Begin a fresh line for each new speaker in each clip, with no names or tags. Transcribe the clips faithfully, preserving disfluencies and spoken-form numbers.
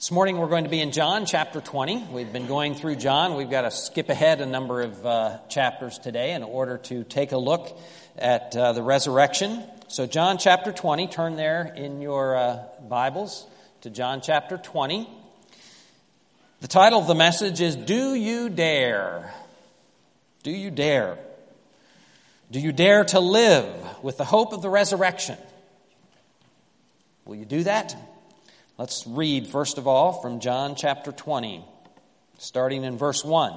This morning we're going to be in John chapter twenty. We've been going through John. We've got to skip ahead a number of uh, chapters today in order to take a look at uh, the resurrection. So John chapter twenty, turn there in your uh, Bibles to John chapter twenty. The title of the message is, Do You Dare? Do you dare? Do you dare to live with the hope of the resurrection? Will you do that? Let's read, first of all, from John chapter twenty, starting in verse one.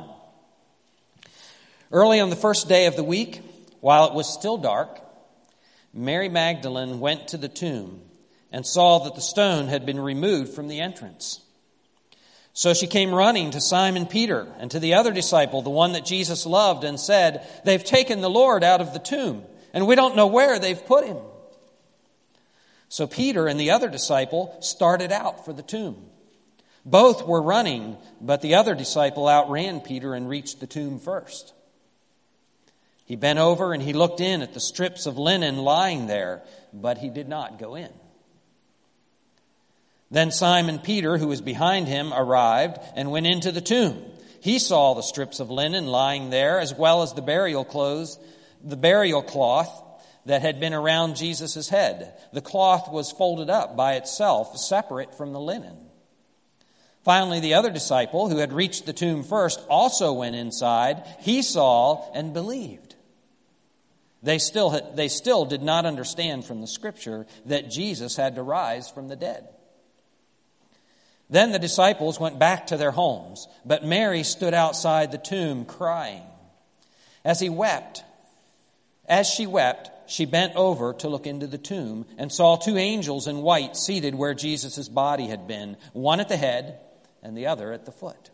Early on the first day of the week, while it was still dark, Mary Magdalene went to the tomb and saw that the stone had been removed from the entrance. So she came running to Simon Peter and to the other disciple, the one that Jesus loved, and said, "They've taken the Lord out of the tomb, and we don't know where they've put him." So Peter and the other disciple started out for the tomb. Both were running, but the other disciple outran Peter and reached the tomb first. He bent over and he looked in at the strips of linen lying there, but he did not go in. Then Simon Peter, who was behind him, arrived and went into the tomb. He saw the strips of linen lying there, as well as the burial clothes, the burial cloth that had been around Jesus' head. The cloth was folded up by itself, separate from the linen. Finally, the other disciple, who had reached the tomb first, also went inside. He saw and believed. They still, had, they still did not understand from the scripture that Jesus had to rise from the dead. Then the disciples went back to their homes, but Mary stood outside the tomb crying. As he wept, as she wept, she bent over to look into the tomb and saw two angels in white seated where Jesus' body had been, one at the head and the other at the foot.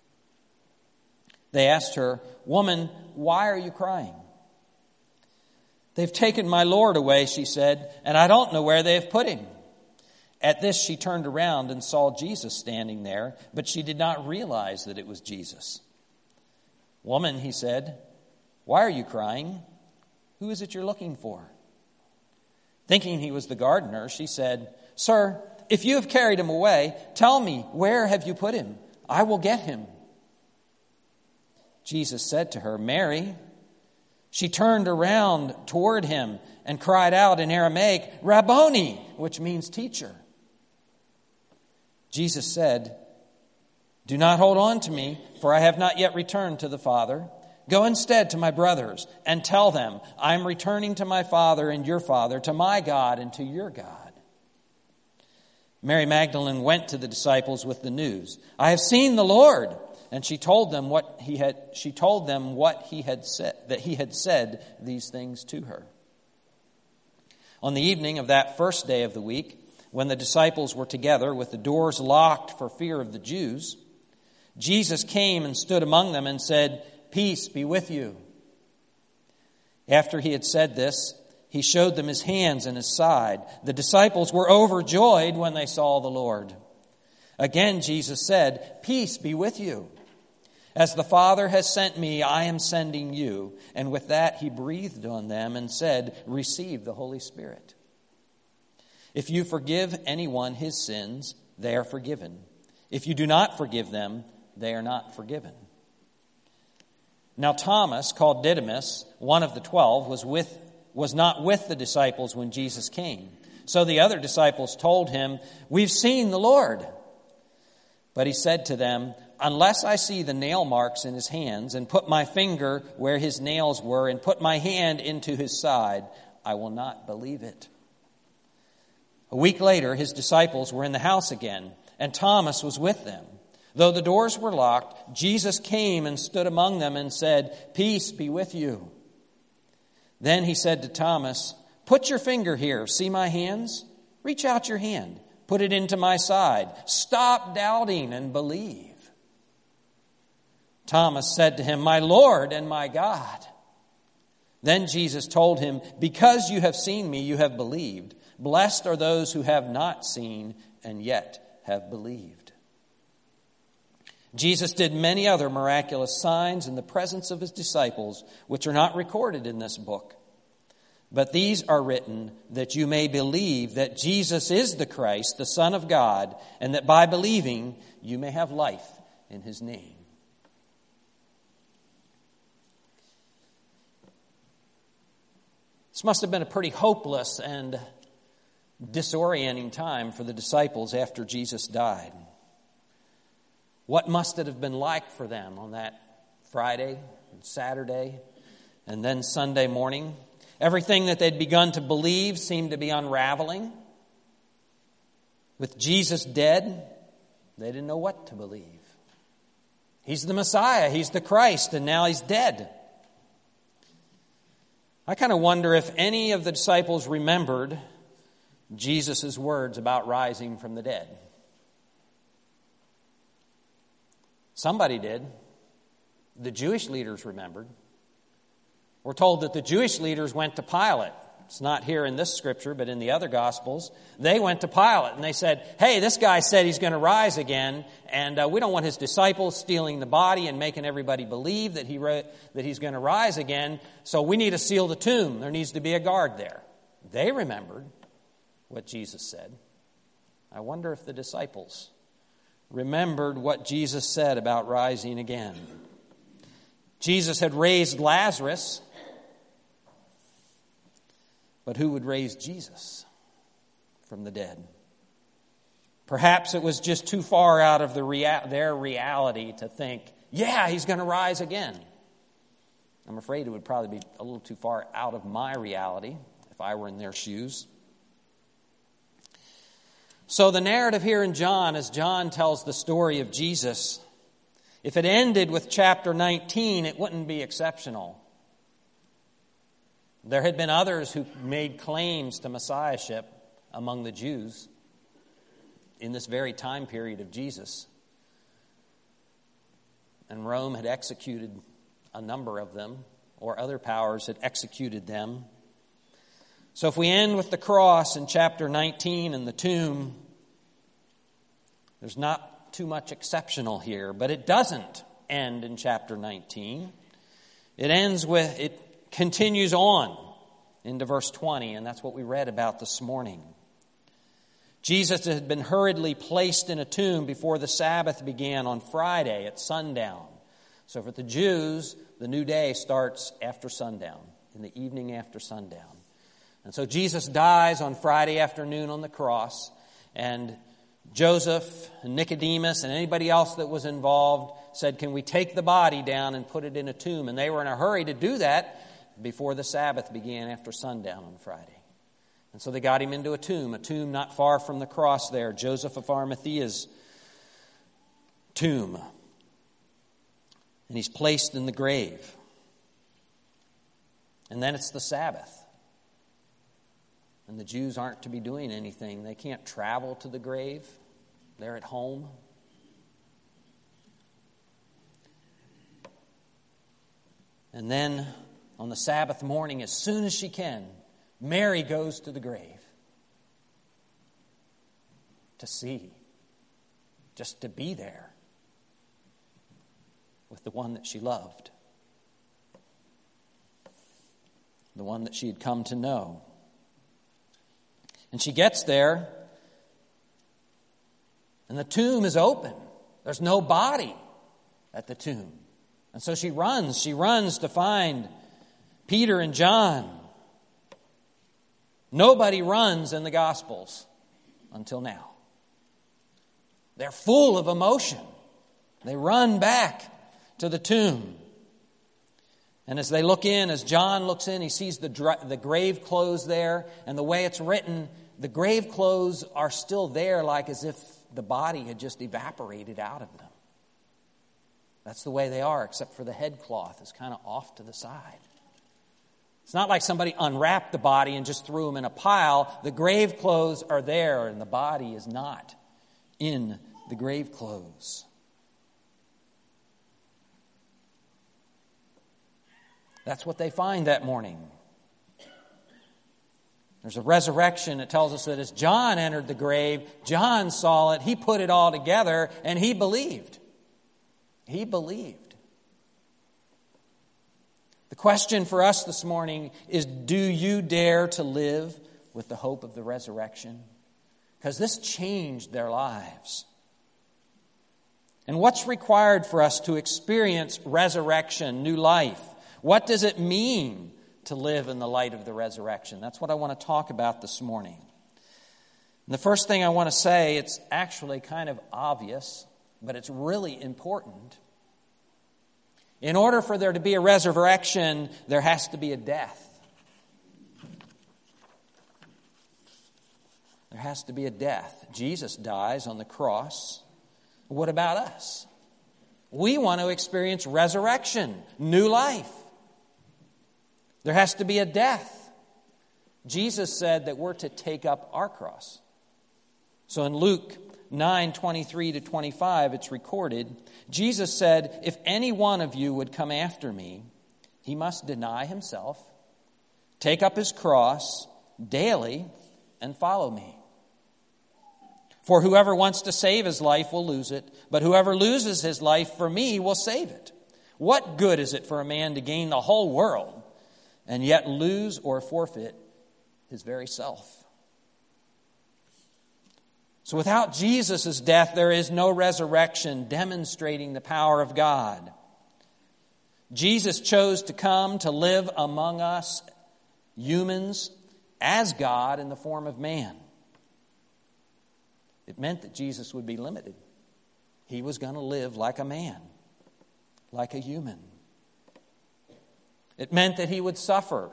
They asked her, "Woman, why are you crying?" "They've taken my Lord away," she said, "and I don't know where they have put him." At this she turned around and saw Jesus standing there, but she did not realize that it was Jesus. "Woman," he said, "why are you crying? Who is it you're looking for?" Thinking he was the gardener, she said, "Sir, if you have carried him away, tell me, where have you put him? I will get him." Jesus said to her, "Mary." She turned around toward him and cried out in Aramaic, "Rabboni," which means teacher. Jesus said, "Do not hold on to me, for I have not yet returned to the Father. Go instead to my brothers and tell them, I am returning to my Father and your Father, to my God and to your God." Mary Magdalene went to the disciples with the news, "I have seen the Lord." And she told them what he had she told them what he had said, that he had said these things to her. On the evening of that first day of the week, when the disciples were together with the doors locked for fear of the Jews, Jesus came and stood among them and said, "Peace be with you." After he had said this, he showed them his hands and his side. The disciples were overjoyed when they saw the Lord. Again, Jesus said, "Peace be with you. As the Father has sent me, I am sending you." And with that, he breathed on them and said, "Receive the Holy Spirit. If you forgive anyone his sins, they are forgiven. If you do not forgive them, they are not forgiven." Now Thomas, called Didymus, one of the twelve, was with was not with the disciples when Jesus came. So the other disciples told him, "We've seen the Lord." But he said to them, "Unless I see the nail marks in his hands, and put my finger where his nails were, and put my hand into his side, I will not believe it." A week later, his disciples were in the house again, and Thomas was with them. Though the doors were locked, Jesus came and stood among them and said, "Peace be with you." Then he said to Thomas, "Put your finger here. See my hands? Reach out your hand. Put it into my side. Stop doubting and believe." Thomas said to him, "My Lord and my God." Then Jesus told him, "Because you have seen me, you have believed. Blessed are those who have not seen and yet have believed." Jesus did many other miraculous signs in the presence of his disciples, which are not recorded in this book. But these are written that you may believe that Jesus is the Christ, the Son of God, and that by believing you may have life in his name. This must have been a pretty hopeless and disorienting time for the disciples after Jesus died. What must it have been like for them on that Friday and Saturday and then Sunday morning? Everything that they'd begun to believe seemed to be unraveling. With Jesus dead, they didn't know what to believe. He's the Messiah, he's the Christ, and now he's dead. I kind of wonder if any of the disciples remembered Jesus' words about rising from the dead. Somebody did. The Jewish leaders remembered. We're told that the Jewish leaders went to Pilate. It's not here in this scripture, but in the other Gospels. They went to Pilate and they said, hey, this guy said he's going to rise again, and uh, we don't want his disciples stealing the body and making everybody believe that he ri- that he's going to rise again, so we need to seal the tomb. There needs to be a guard there. They remembered what Jesus said. I wonder if the disciples remembered what Jesus said about rising again. Jesus had raised Lazarus, but who would raise Jesus from the dead? Perhaps it was just too far out of the rea- their reality to think, yeah, he's going to rise again. I'm afraid it would probably be a little too far out of my reality if I were in their shoes. So the narrative here in John, as John tells the story of Jesus, if it ended with chapter nineteen, it wouldn't be exceptional. There had been others who made claims to messiahship among the Jews in this very time period of Jesus. And Rome had executed a number of them, or other powers had executed them. So if we end with the cross in chapter nineteen and the tomb, there's not too much exceptional here, but it doesn't end in chapter nineteen. It ends with, it continues on into verse twenty, and that's what we read about this morning. Jesus had been hurriedly placed in a tomb before the Sabbath began on Friday at sundown. So for the Jews, the new day starts after sundown, in the evening after sundown. And so Jesus dies on Friday afternoon on the cross, and Joseph and Nicodemus and anybody else that was involved said, can we take the body down and put it in a tomb? And they were in a hurry to do that before the Sabbath began after sundown on Friday. And so they got him into a tomb, a tomb not far from the cross there, Joseph of Arimathea's tomb. And he's placed in the grave. And then it's the Sabbath. And the Jews aren't to be doing anything. They can't travel to the grave. They're at home. And then on the Sabbath morning, as soon as she can, Mary goes to the grave to see, just to be there with the one that she loved, the one that she had come to know. And she gets there, and the tomb is open. There's no body at the tomb. And so she runs. She runs to find Peter and John. Nobody runs in the Gospels until now. They're full of emotion. They run back to the tomb. And as they look in, as John looks in, he sees the, dra- the grave clothes there. And the way it's written, the grave clothes are still there, like as if the body had just evaporated out of them. That's the way they are, except for the headcloth is kind of off to the side. It's not like somebody unwrapped the body and just threw them in a pile. The grave clothes are there, and the body is not in the grave clothes. That's what they find that morning. There's a resurrection. It tells us that as John entered the grave, John saw it, he put it all together, and he believed. He believed. The question for us this morning is, do you dare to live with the hope of the resurrection? Because this changed their lives. And what's required for us to experience resurrection, new life? What does it mean to live in the light of the resurrection? That's what I want to talk about this morning. And the first thing I want to say, it's actually kind of obvious, but it's really important. In order for there to be a resurrection, there has to be a death. There has to be a death. Jesus dies on the cross. What about us? We want to experience resurrection, new life. There has to be a death. Jesus said that we're to take up our cross. So in Luke nine, twenty-three to twenty-five, it's recorded, Jesus said, if any one of you would come after me, he must deny himself, take up his cross daily, and follow me. For whoever wants to save his life will lose it, but whoever loses his life for me will save it. What good is it for a man to gain the whole world and yet lose or forfeit his very self? So without Jesus' death, there is no resurrection demonstrating the power of God. Jesus chose to come to live among us, humans, as God in the form of man. It meant that Jesus would be limited. He was going to live like a man, like a human. It meant that he would suffer.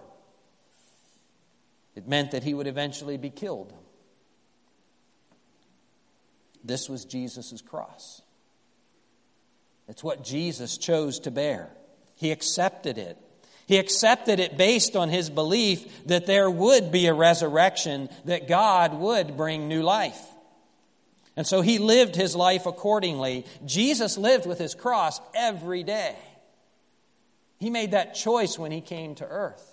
It meant that he would eventually be killed. This was Jesus' cross. It's what Jesus chose to bear. He accepted it. He accepted it based on his belief that there would be a resurrection, that God would bring new life. And so he lived his life accordingly. Jesus lived with his cross every day. He made that choice when he came to earth.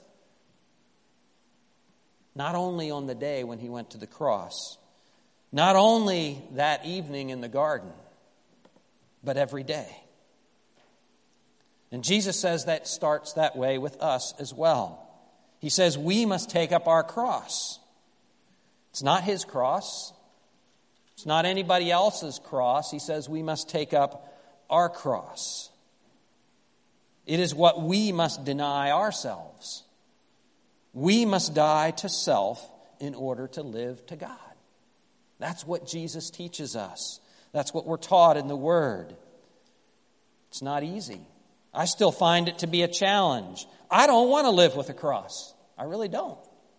Not only on the day when he went to the cross, not only that evening in the garden, but every day. And Jesus says that starts that way with us as well. He says we must take up our cross. It's not his cross. It's not anybody else's cross. He says we must take up our cross. It is what we must deny ourselves. We must die to self in order to live to God. That's what Jesus teaches us. That's what we're taught in the Word. It's not easy. I still find it to be a challenge. I don't want to live with a cross. I really don't.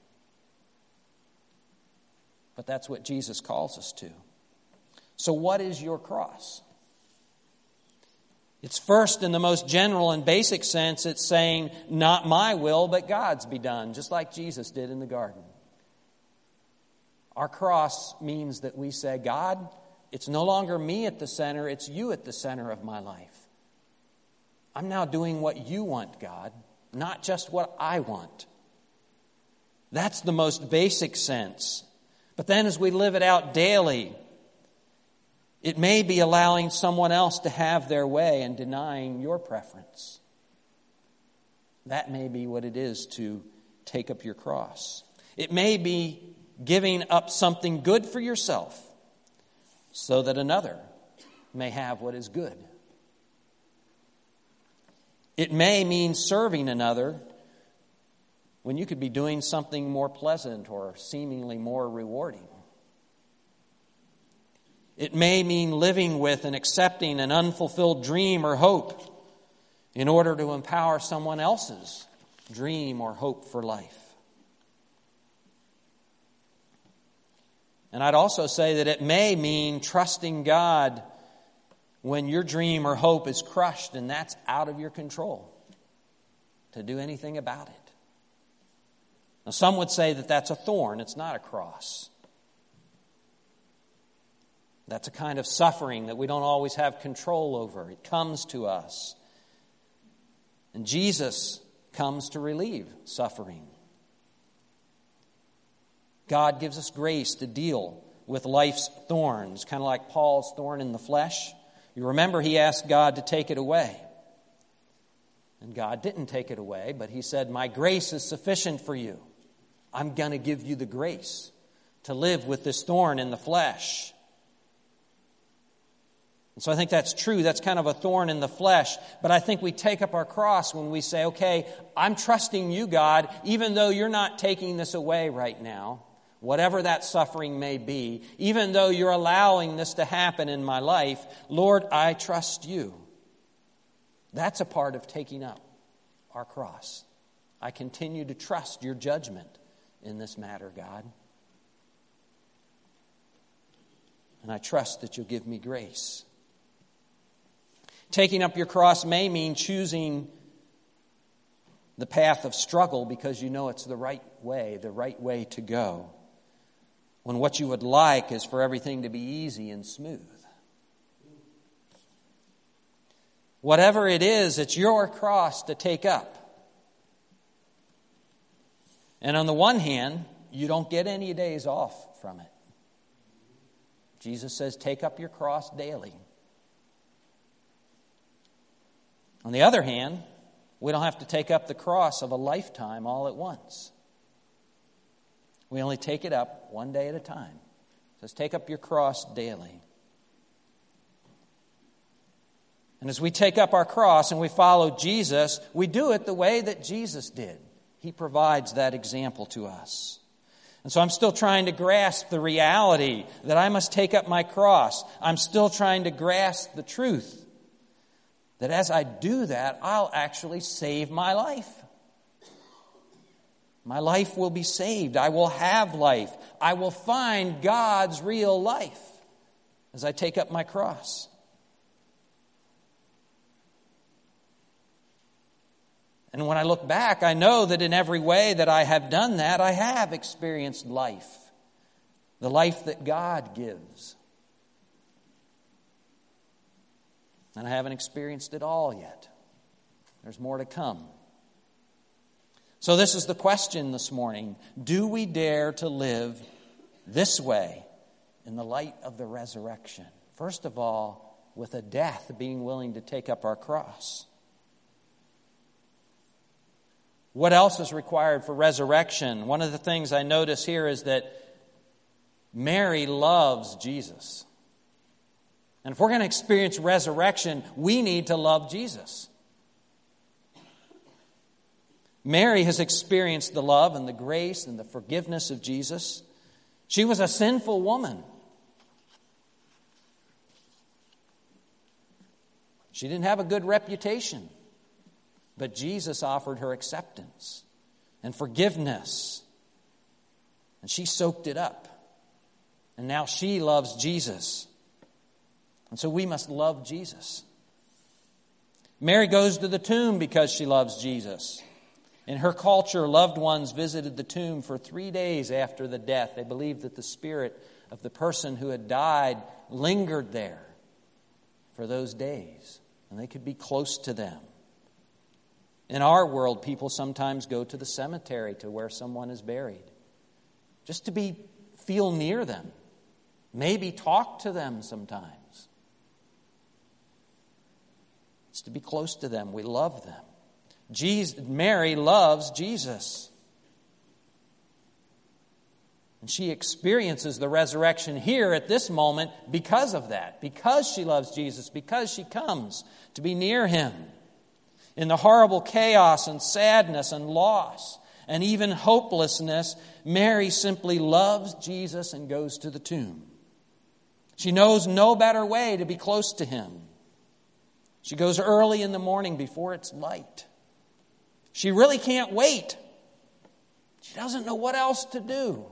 But that's what Jesus calls us to. So what is your cross? It's first, in the most general and basic sense, it's saying, not my will, but God's be done, just like Jesus did in the garden. Our cross means that we say, God, it's no longer me at the center, it's you at the center of my life. I'm now doing what you want, God, not just what I want. That's the most basic sense. But then as we live it out daily, it may be allowing someone else to have their way and denying your preference. That may be what it is to take up your cross. It may be giving up something good for yourself so that another may have what is good. It may mean serving another when you could be doing something more pleasant or seemingly more rewarding. It may mean living with and accepting an unfulfilled dream or hope in order to empower someone else's dream or hope for life. And I'd also say that it may mean trusting God when your dream or hope is crushed and that's out of your control to do anything about it. Now, some would say that that's a thorn. It's not a cross. That's a kind of suffering that we don't always have control over. It comes to us. And Jesus comes to relieve suffering. God gives us grace to deal with life's thorns, kind of like Paul's thorn in the flesh. You remember he asked God to take it away. And God didn't take it away, but he said, my grace is sufficient for you. I'm going to give you the grace to live with this thorn in the flesh. And so I think that's true. That's kind of a thorn in the flesh. But I think we take up our cross when we say, okay, I'm trusting you, God, even though you're not taking this away right now, whatever that suffering may be, even though you're allowing this to happen in my life, Lord, I trust you. That's a part of taking up our cross. I continue to trust your judgment in this matter, God. And I trust that you'll give me grace. Taking up your cross may mean choosing the path of struggle because you know it's the right way, the right way to go, when what you would like is for everything to be easy and smooth. Whatever it is, it's your cross to take up. And on the one hand, you don't get any days off from it. Jesus says, take up your cross daily. On the other hand, we don't have to take up the cross of a lifetime all at once. We only take it up one day at a time. It says, take up your cross daily. And as we take up our cross and we follow Jesus, we do it the way that Jesus did. He provides that example to us. And so I'm still trying to grasp the reality that I must take up my cross. I'm still trying to grasp the truth that as I do that, I'll actually save my life. My life will be saved. I will have life. I will find God's real life as I take up my cross. And when I look back, I know that in every way that I have done that, I have experienced life. The life that God gives. And I haven't experienced it all yet. There's more to come. So this is the question this morning. Do we dare to live this way in the light of the resurrection? First of all, with a death, being willing to take up our cross. What else is required for resurrection? One of the things I notice here is that Mary loves Jesus. And if we're going to experience resurrection, we need to love Jesus. Mary has experienced the love and the grace and the forgiveness of Jesus. She was a sinful woman. She didn't have a good reputation. But Jesus offered her acceptance and forgiveness. And she soaked it up. And now she loves Jesus. And so we must love Jesus. Mary goes to the tomb because she loves Jesus. In her culture, loved ones visited the tomb for three days after the death. They believed that the spirit of the person who had died lingered there for those days. And they could be close to them. In our world, people sometimes go to the cemetery to where someone is buried. Just to be feel near them. Maybe talk to them sometimes. It's to be close to them. We love them. Jesus, Mary loves Jesus. And she experiences the resurrection here at this moment because of that. Because she loves Jesus. Because she comes to be near him. In the horrible chaos and sadness and loss and even hopelessness, Mary simply loves Jesus and goes to the tomb. She knows no better way to be close to him. She goes early in the morning before it's light. She really can't wait. She doesn't know what else to do.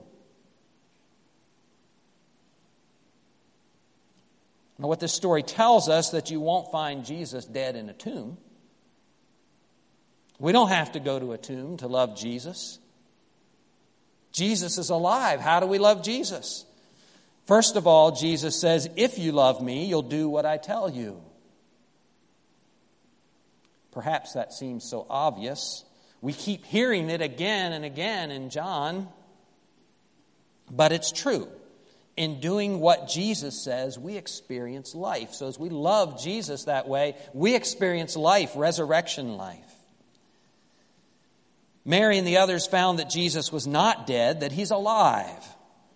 Now, what this story tells us, that you won't find Jesus dead in a tomb. We don't have to go to a tomb to love Jesus. Jesus is alive. How do we love Jesus? First of all, Jesus says, if you love me, you'll do what I tell you. Perhaps that seems so obvious. We keep hearing it again and again in John. But it's true. In doing what Jesus says, we experience life. So as we love Jesus that way, we experience life, resurrection life. Mary and the others found that Jesus was not dead, that he's alive.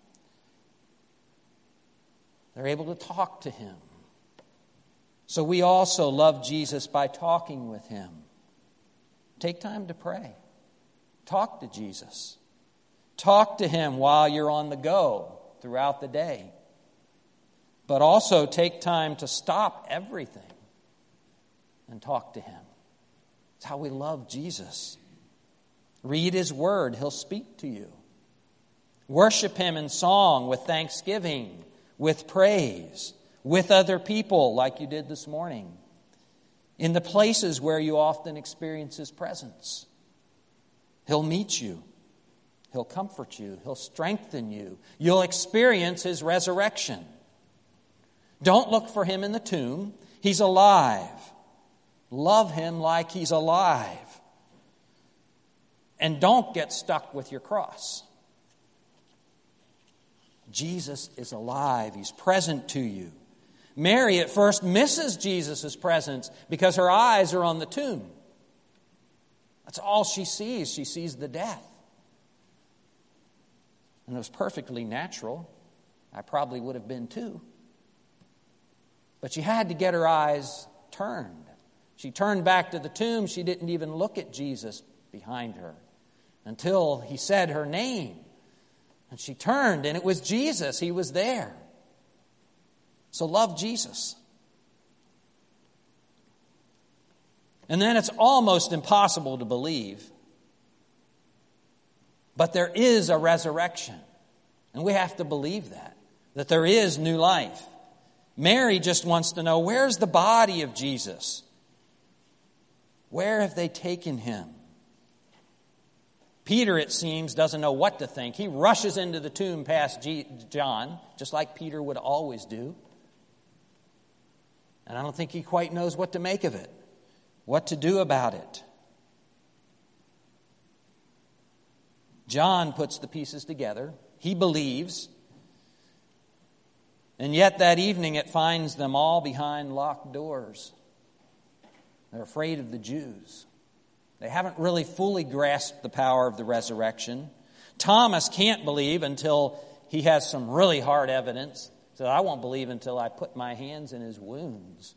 They're able to talk to him. So we also love Jesus by talking with him. Take time to pray. Talk to Jesus. Talk to him while you're on the go throughout the day. But also take time to stop everything and talk to him. It's how we love Jesus. Read his word. He'll speak to you. Worship him in song, with thanksgiving, with praise, with other people like you did this morning, in the places where you often experience his presence. He'll meet you. He'll comfort you. He'll strengthen you. You'll experience his resurrection. Don't look for him in the tomb. He's alive. Love him like he's alive. And don't get stuck with your cross. Jesus is alive. He's present to you. Mary at first misses Jesus' presence because her eyes are on the tomb. That's all she sees. She sees the death. And it was perfectly natural. I probably would have been too. But she had to get her eyes turned. She turned back to the tomb. She didn't even look at Jesus behind her until he said her name. And she turned, and it was Jesus. He was there. So love Jesus. And then it's almost impossible to believe, but there is a resurrection. And we have to believe that, that there is new life. Mary just wants to know, where's the body of Jesus? Where have they taken him? Peter, it seems, doesn't know what to think. He rushes into the tomb past John, just like Peter would always do. And I don't think he quite knows what to make of it, what to do about it. John puts the pieces together. He believes. And yet that evening it finds them all behind locked doors. They're afraid of the Jews. They haven't really fully grasped the power of the resurrection. Thomas can't believe until he has some really hard evidence. So I won't believe until I put my hands in his wounds.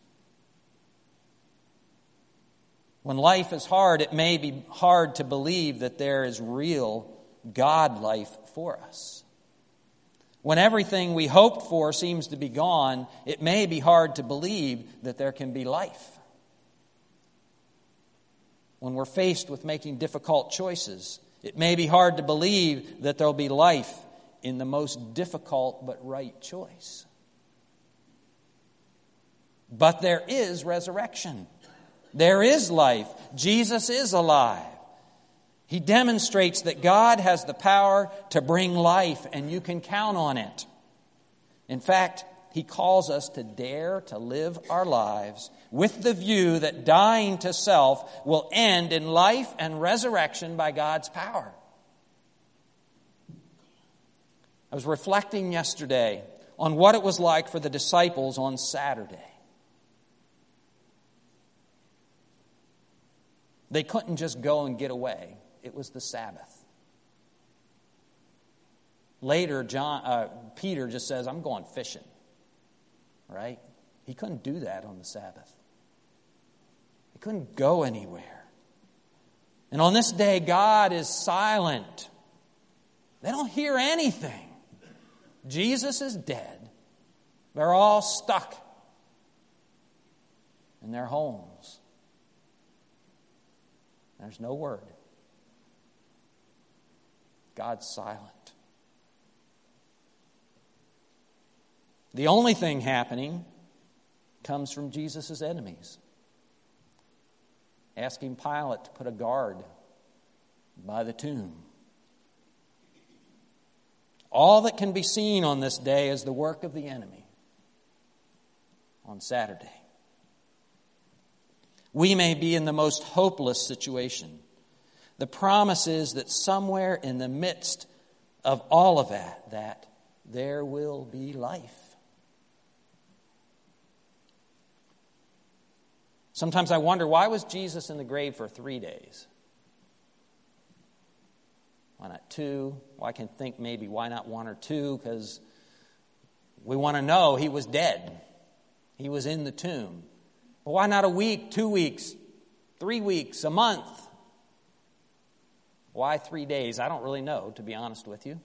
When life is hard, it may be hard to believe that there is real God life for us. When everything we hoped for seems to be gone, it may be hard to believe that there can be life. When we're faced with making difficult choices, it may be hard to believe that there'll be life in the most difficult but right choice. But there is resurrection. There is life. Jesus is alive. He demonstrates that God has the power to bring life, and you can count on it. In fact, he calls us to dare to live our lives with the view that dying to self will end in life and resurrection by God's power. I was reflecting yesterday on what it was like for the disciples on Saturday. They couldn't just go and get away. It was the Sabbath. Later, John, uh, Peter just says, I'm going fishing. Right? He couldn't do that on the Sabbath. He couldn't go anywhere. And on this day, God is silent. They don't hear anything. Jesus is dead. They're all stuck in their homes. There's no word. God's silent. The only thing happening comes from Jesus' enemies. Asking Pilate to put a guard by the tomb. All that can be seen on this day is the work of the enemy on Saturday. We may be in the most hopeless situation. The promise is that somewhere in the midst of all of that, that there will be life. Sometimes I wonder, why was Jesus in the grave for three days? Why not two? Well, I can think maybe why not one or two, because we want to know he was dead. He was in the tomb. But why not a week, two weeks, three weeks, a month? Why three days? I don't really know, to be honest with you.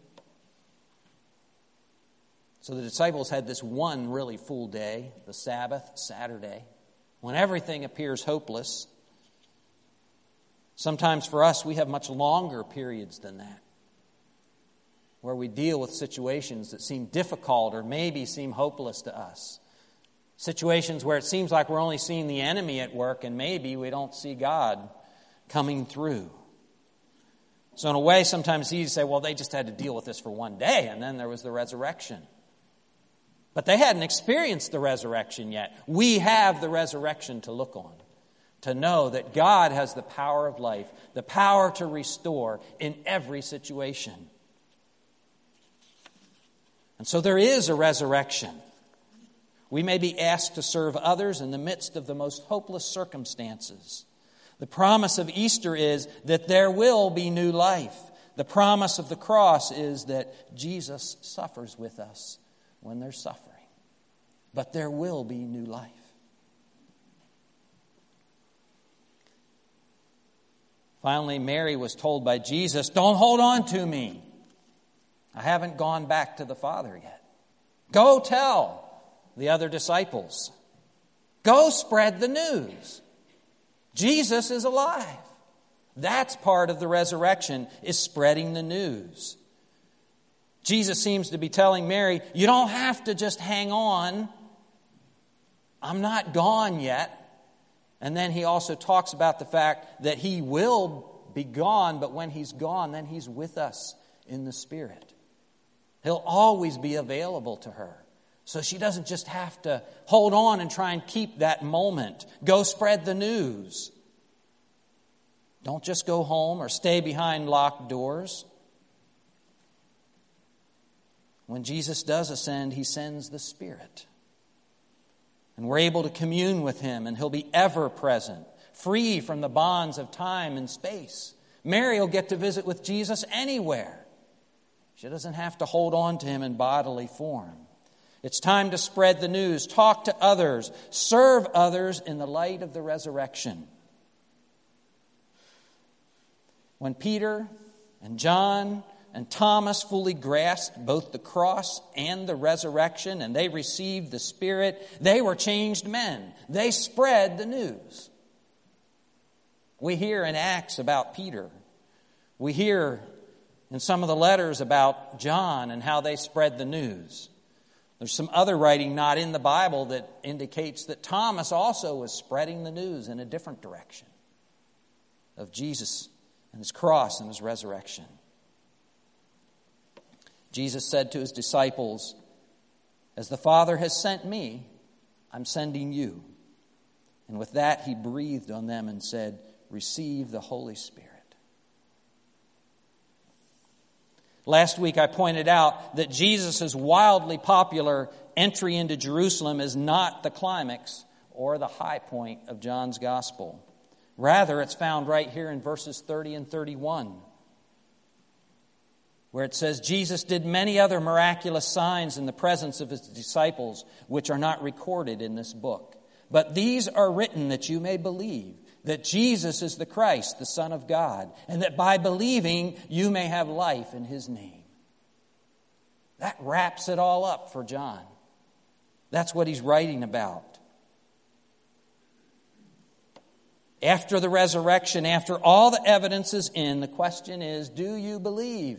So the disciples had this one really full day, the Sabbath, Saturday, when everything appears hopeless. Sometimes for us, we have much longer periods than that, where we deal with situations that seem difficult or maybe seem hopeless to us. Situations where it seems like we're only seeing the enemy at work and maybe we don't see God coming through. So in a way, sometimes it's easy to say, well, they just had to deal with this for one day and then there was the resurrection. But they hadn't experienced the resurrection yet. We have the resurrection to look on, to know that God has the power of life, the power to restore in every situation. And so there is a resurrection. We may be asked to serve others in the midst of the most hopeless circumstances. The promise of Easter is that there will be new life. The promise of the cross is that Jesus suffers with us when there's suffering. But there will be new life. Finally, Mary was told by Jesus, don't hold on to me. I haven't gone back to the Father yet. Go tell the other disciples. Go spread the news. Jesus is alive. That's part of the resurrection, is spreading the news. Jesus seems to be telling Mary, you don't have to just hang on. I'm not gone yet. And then he also talks about the fact that he will be gone, but when he's gone, then he's with us in the Spirit. He'll always be available to her. So she doesn't just have to hold on and try and keep that moment. Go spread the news. Don't just go home or stay behind locked doors. When Jesus does ascend, he sends the Spirit. And we're able to commune with him, and he'll be ever present, free from the bonds of time and space. Mary will get to visit with Jesus anywhere. She doesn't have to hold on to him in bodily form. It's time to spread the news, talk to others, serve others in the light of the resurrection. When Peter and John and Thomas fully grasped both the cross and the resurrection, and they received the Spirit, they were changed men. They spread the news. We hear in Acts about Peter. We hear in some of the letters about John and how they spread the news. There's some other writing not in the Bible that indicates that Thomas also was spreading the news in a different direction of Jesus and his cross and his resurrection. Jesus said to his disciples, as the Father has sent me, I'm sending you. And with that, he breathed on them and said, receive the Holy Spirit. Last week I pointed out that Jesus' wildly popular entry into Jerusalem is not the climax or the high point of John's gospel. Rather, it's found right here in verses thirty and thirty-one, where it says, Jesus did many other miraculous signs in the presence of his disciples, which are not recorded in this book. But these are written that you may believe that Jesus is the Christ, the Son of God, and that by believing you may have life in his name. That wraps it all up for John. That's what he's writing about. After the resurrection, after all the evidence is in, the question is, do you believe?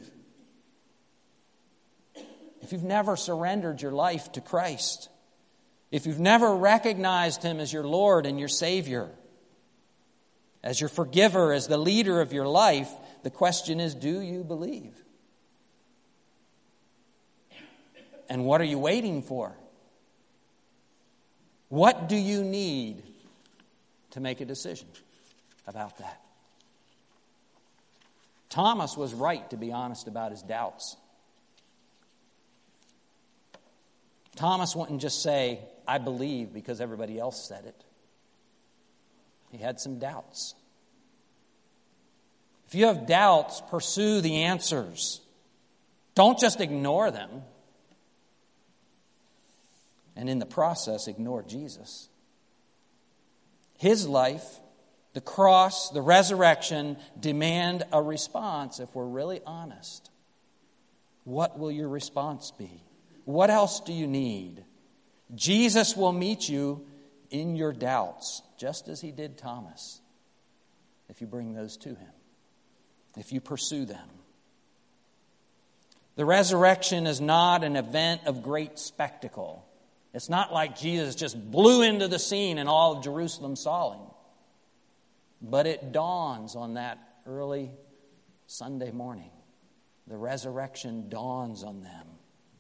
If you've never surrendered your life to Christ, if you've never recognized him as your Lord and your Savior, as your forgiver, as the leader of your life, the question is, do you believe? And what are you waiting for? What do you need to make a decision about that? Thomas was right to be honest about his doubts. Thomas wouldn't just say, I believe because everybody else said it. He had some doubts. If you have doubts, pursue the answers. Don't just ignore them. And in the process, ignore Jesus. His life, the cross, the resurrection demand a response if we're really honest. What will your response be? What else do you need? Jesus will meet you in your doubts, just as he did Thomas, if you bring those to him, if you pursue them. The resurrection is not an event of great spectacle. It's not like Jesus just blew into the scene and all of Jerusalem saw him. But it dawns on that early Sunday morning. The resurrection dawns on them.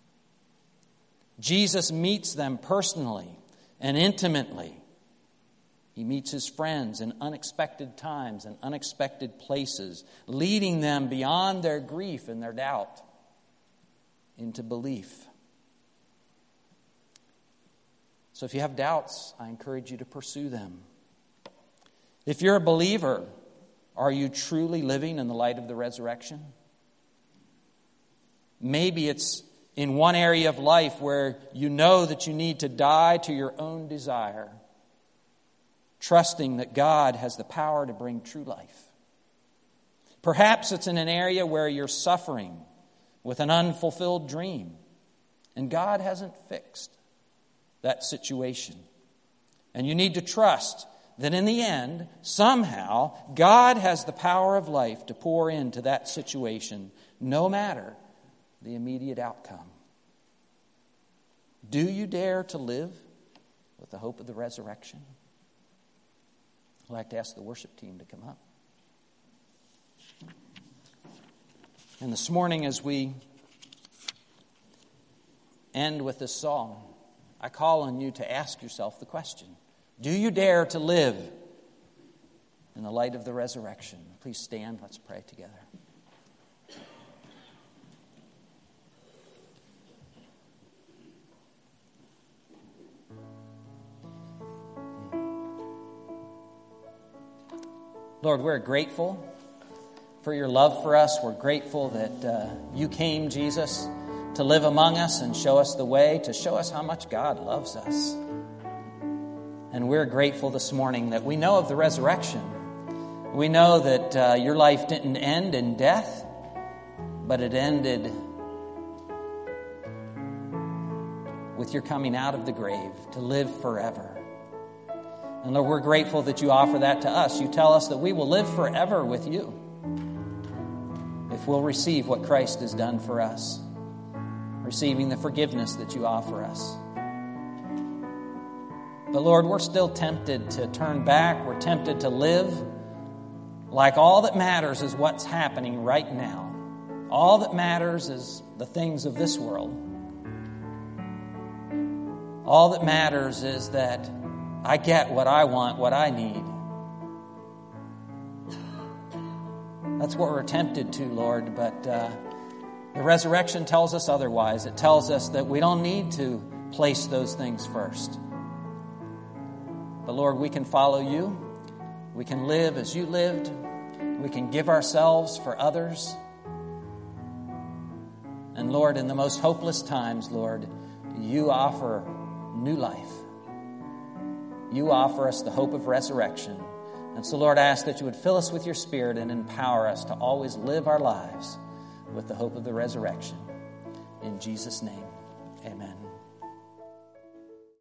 Jesus meets them personally and intimately. He meets his friends in unexpected times and unexpected places, leading them beyond their grief and their doubt into belief. So if you have doubts, I encourage you to pursue them. If you're a believer, are you truly living in the light of the resurrection? Maybe it's in one area of life where you know that you need to die to your own desire, trusting that God has the power to bring true life. Perhaps it's in an area where you're suffering with an unfulfilled dream, and God hasn't fixed that situation. And you need to trust that in the end, somehow, God has the power of life to pour into that situation, no matter the immediate outcome. Do you dare to live with the hope of the resurrection? I'd like to ask the worship team to come up. And this morning, as we end with this song, I call on you to ask yourself the question, do you dare to live in the light of the resurrection? Please stand, let's pray together. Lord, we're grateful for your love for us. We're grateful that uh, you came, Jesus, to live among us and show us the way, to show us how much God loves us. And we're grateful this morning that we know of the resurrection. We know that uh, your life didn't end in death, but it ended with your coming out of the grave to live forever. And Lord, we're grateful that you offer that to us. You tell us that we will live forever with you if we'll receive what Christ has done for us, receiving the forgiveness that you offer us. But Lord, we're still tempted to turn back. We're tempted to live like all that matters is what's happening right now. All that matters is the things of this world. All that matters is that I get what I want, what I need. That's what we're tempted to, Lord, but uh, the resurrection tells us otherwise. It tells us that we don't need to place those things first. But Lord, we can follow you. We can live as you lived. We can give ourselves for others. And Lord, in the most hopeless times, Lord, you offer new life. You offer us the hope of resurrection. And so, Lord, I ask that you would fill us with your Spirit and empower us to always live our lives with the hope of the resurrection. In Jesus' name.